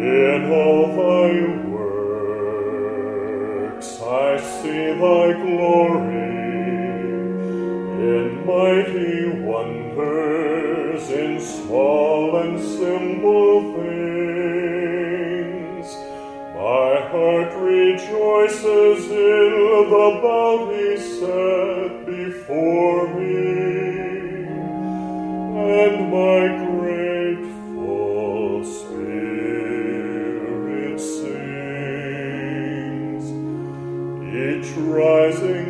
In all thy works I see thy glory, in mighty wonders, in small and simple things. My heart rejoices in the bounty set before me, and my grateful spirit sings. Each rising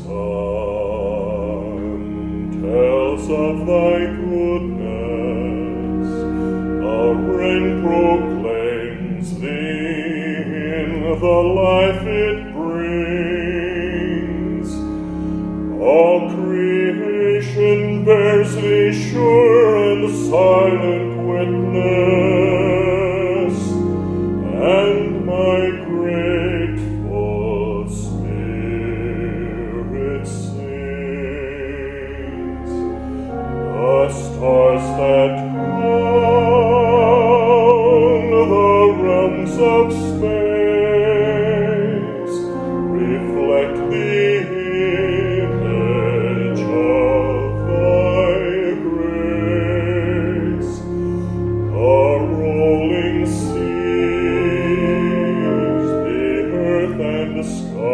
sun tells of thy goodness, the rain proclaims thee in the life it brings. All creation bears thee sure and silent witness, and my grateful spirit sings. The stars that crown the realms of space reflect the image of thy grace. The rolling seas, the earth and the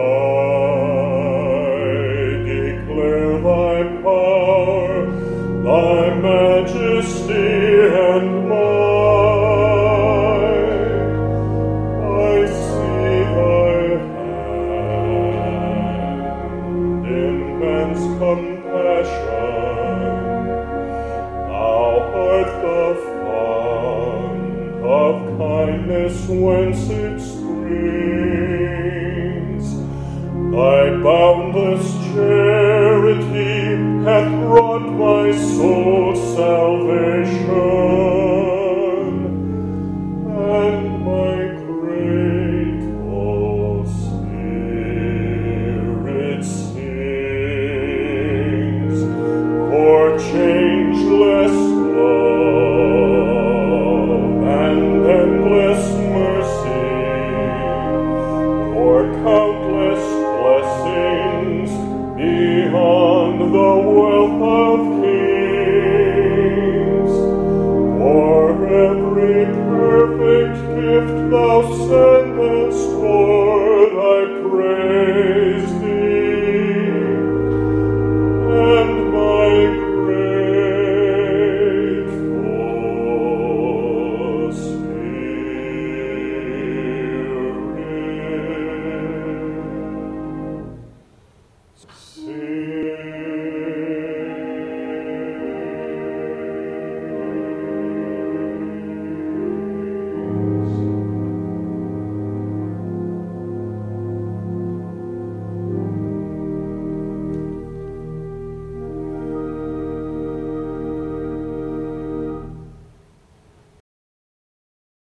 sky declare thy power, thy majesty and might. I see thy hand in man's compassion. Thou art the fount of kindness whence it springs. Thy boundless charity hath brought my soul salvation, and my grateful spirit sings. For changeless love and endless mercy, for countless blessings beyond the wealth of kings, for every perfect gift thou sendest, Lord, I praise thee, and my grateful spirit sings.